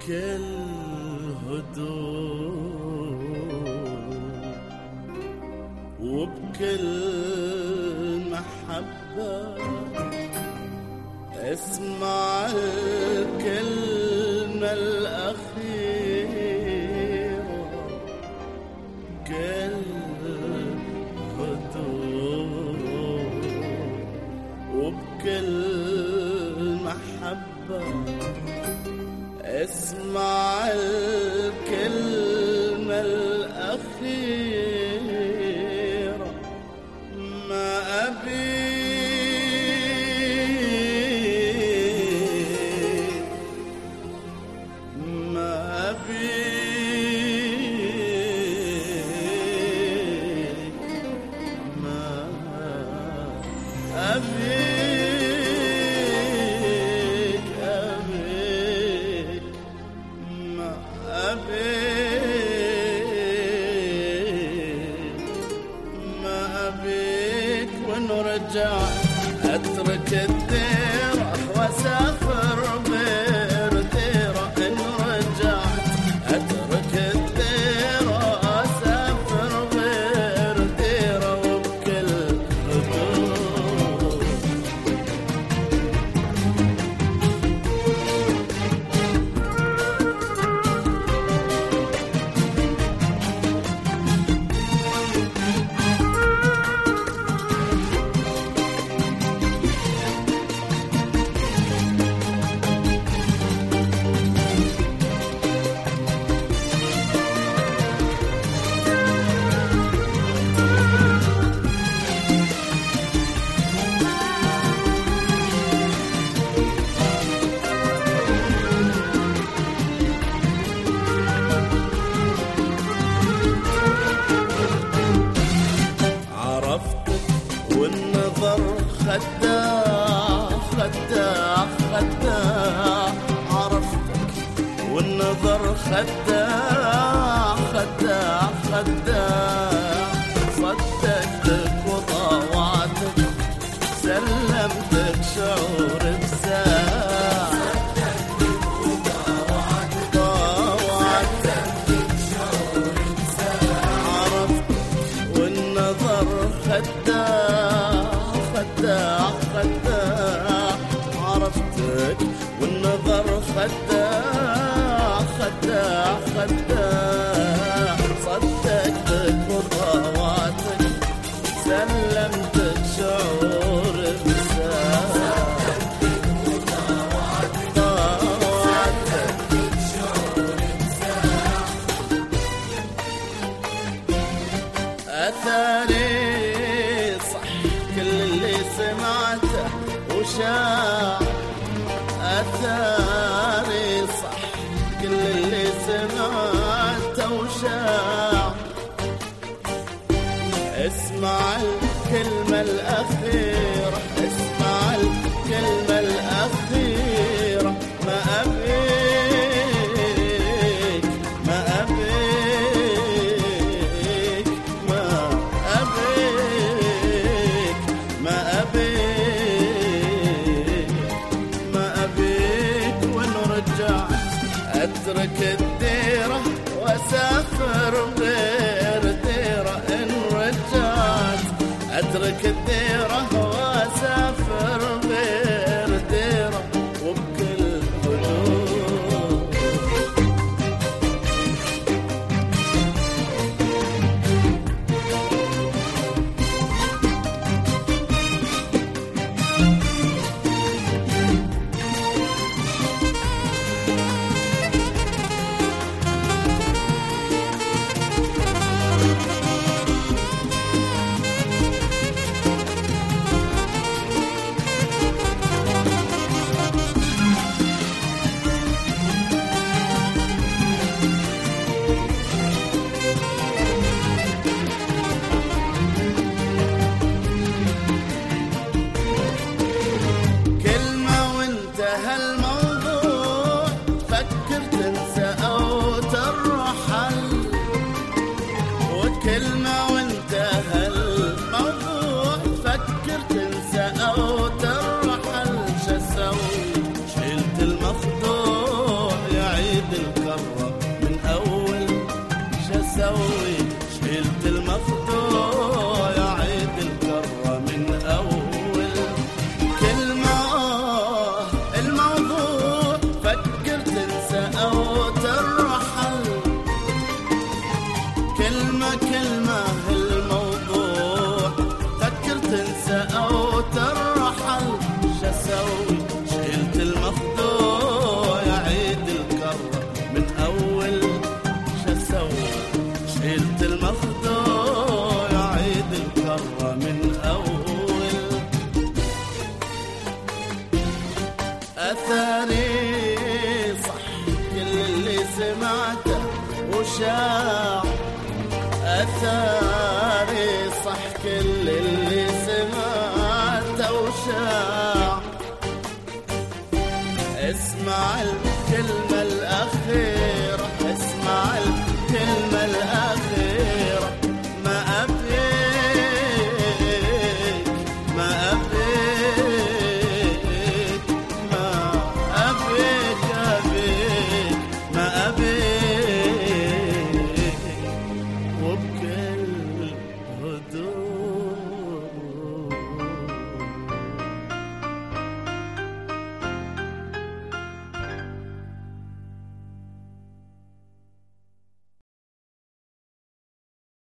بكل هدوء وبكل محبة اسمع الكلمة الأخيرة. بكل هدوء وبكل محبة اسمع الكلمة الأخيرة. ما أبيك ما أبيك ما أبيك ونرجع أترك الديرة وأسافر برديرة. إن رجعت أترك الديرة وأسافر برديرة وبكل هدوء. والنظر خداع خداع خداع. عرفتك والنظر خداع خداع خداع. صدقتك وطاوعتك سلمتك شعور بساعة. خداع خداع. عرفتك والنظر خداع خداع خداع. صدقتك وطاوعتك سلمتك شعور بساعة. أثاري كل اللي سمعته وشاع. أثاري صح كل اللي سمعته وشاع. اسمع الكلمة الأخيرة اسمع الكلمة الأخيرة. ما أبيك ما أبيك ما أبيك ما أبيك ما أبيك. ونرجع أترك الديرة وأسافر غير ديرة. إن رجعت أترك الديرة وأسافر غير ديرة وبكل هدوء. أثري صح كل اللي سمعته وشاع، أثري صح كل اللي سمعته وشاع. اسمع الكلمة الأخيرة، اسمع